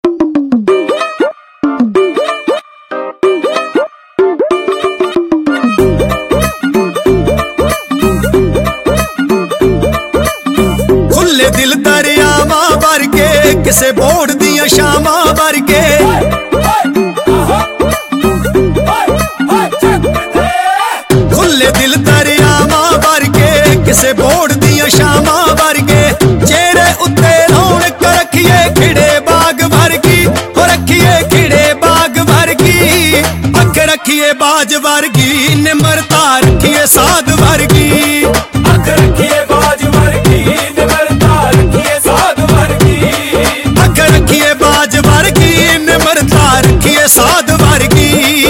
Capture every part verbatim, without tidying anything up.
खुले दिल दरियावा वर्गे किसे बोड़ दिया शामा वर्गे खुले दिल दरियावा वर्गे किसे बोड़ दिया शामा वर्गे चेहरे उत्ते रौनक रखिए खिड़े बाग वर्गी हो रखिए खिड़े बाग वर्गी अख रखिए बाज वर्गी निमरता रखिए साध वर्गी अख रखिए बाज वर्गी निमरता रखिए साध वर्गी अख रखिए बाज वर्गी निमरता रखिए साध वर्गी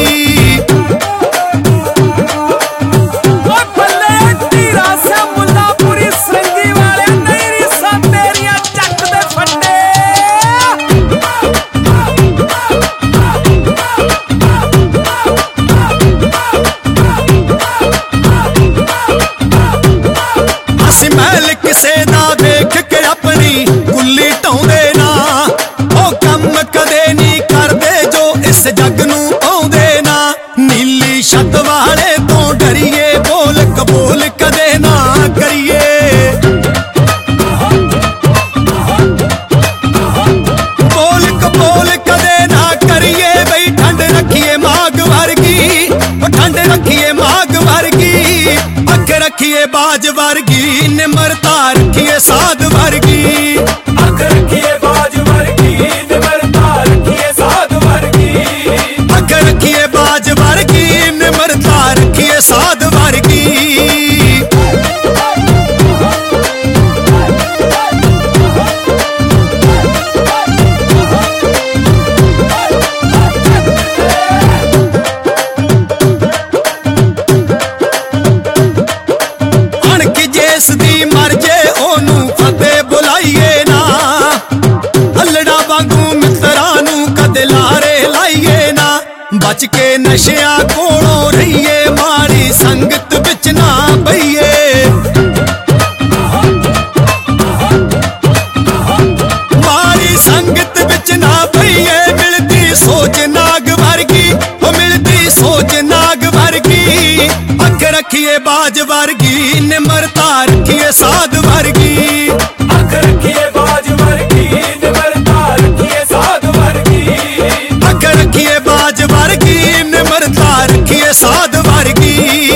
किसे ना देख के अपनी गुल्ली ढाउंदे ना ओ कम कदे नहीं करदे जो इस जग नू आउंदे ना नीली छत वाले तो डरिए बोल कबूल कदे ना करिए बोल कबूल कदे ना करिए बई ठंड रखिए माग वर्गी ठंड रखिए माग वर्गी अख रखिए बाज वर्गी निमरता रखिए साध वर्गी अख रखिए बाज वर्गी निमरता रखिए साध वर्गी अख रखिए बाज वर्गी निमरता रखिए साध वर्गी बच के नशिया कोलों रहिए माड़ी संगत बिच ना पईए माड़ी संगत बिच ना पईए मिलती सोच नाग वर्गी वो मिलती सोच नाग वर्गी अख रखिए बाज वर्गी निमरता रखिए साध वर्गी अख रखिए बाज वर्गी निमरता रखिए साध वर्गी अख रखिए बाज वर्गी निमरता रखिए साध वर्गी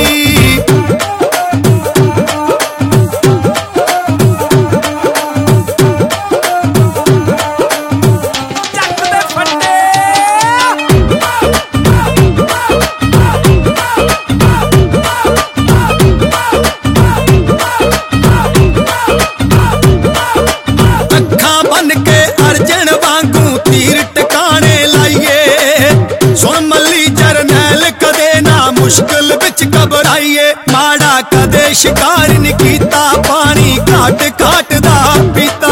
अखा बन के अर्जन वांगू तीर टिकाने लाइए सुन मल्ली जरनैल कदे ना मुश्किल बिच घबराइए माड़ा कदे शिकार नहीं कीता पानी घाट घाट दा पीता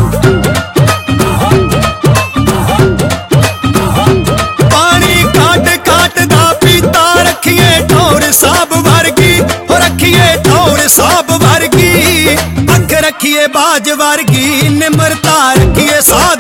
पानी घाट घाट दा पीता रखिए ठौर साब वर्गी हो रखिए ठौर साब वर्गी अख रखिए बाज वर्गी निमरता रखिए साध